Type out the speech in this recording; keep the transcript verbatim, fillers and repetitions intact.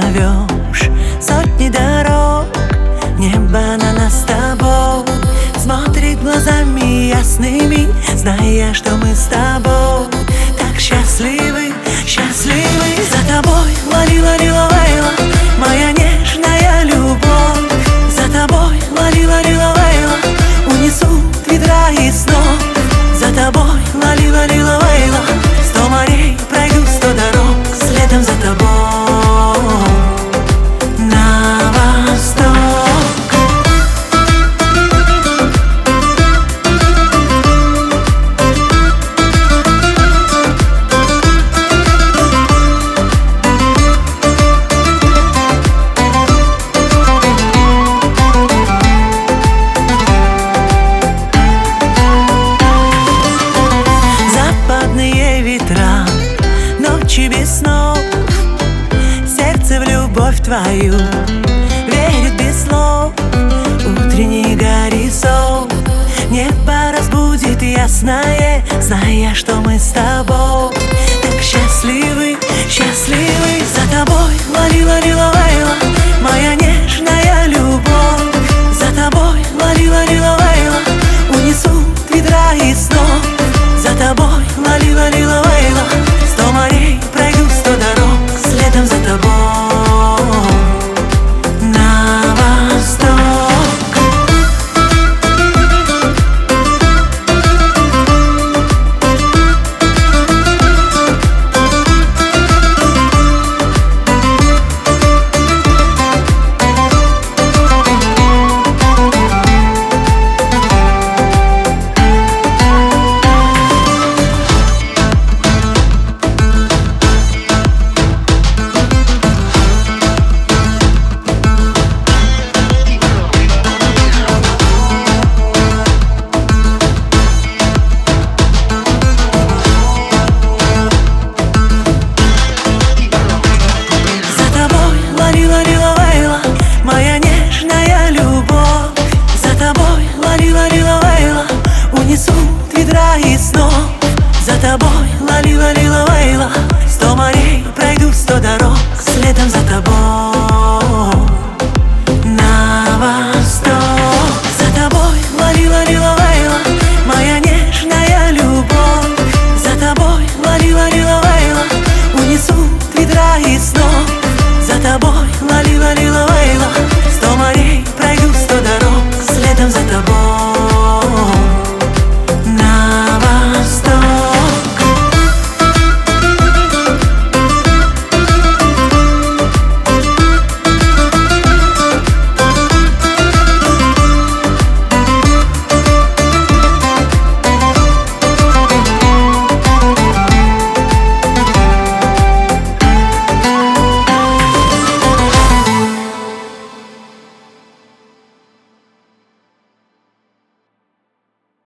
зовешь сотни дорог. Небо на нас с тобой смотрит глазами ясными, зная, что мы с тобой так счастливы, счастливы. За тобой лали-лали-лавейла, моя нежная любовь. За тобой лали-лали-лавейла, унесут ветра и снов. За тобой лали-лали-лавейла, сто морей пройду, сто дорог следом за тобой на восток. Ветра, ночи без снов, сердце в любовь твою верит без слов. Утренний горизонт небо разбудит ясное, зная, что мы с тобой так счастливы, счастливы. За тобой лали-лали-лавейла, моя нежная любовь. За тобой лали-лали-лавейла, унесут ветра и снов. За тобой лали-лали-лавейла, сто морей пройду, сто дорог следом за тобой на восток. Лали-лали-лавейла, моя нежная любовь. За тобой лали-лали-лавейла, унесут ветра и снов. За тобой лали-лали-лавейла, сто морей пройду, сто дорог следом за тобой на восток. За тобой лали-лали-лавейла, моя нежная любовь. За тобой лали-лали-лавейла, унесут ветра и снов. За тобой лали-лали-лавейла, сто морей пройду, сто дорог следом за тобой.